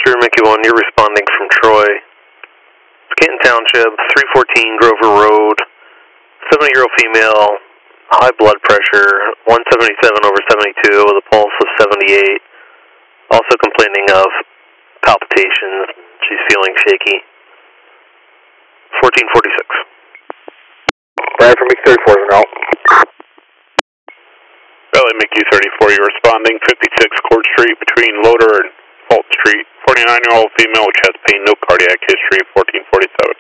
Sure, Mickey 1, you're responding from Troy. Canton Township, 314 Grover Road, 70-year-old female, high blood pressure, 177 over 72 with a pulse of 78. Also complaining of palpitations. She's feeling shaky. 1446. Brian from MiG-34 is out. Raleigh MiG-34, you're responding 56 Court Street between Loader and Fault Street. 49-year-old female with chest pain, no cardiac history, 1447.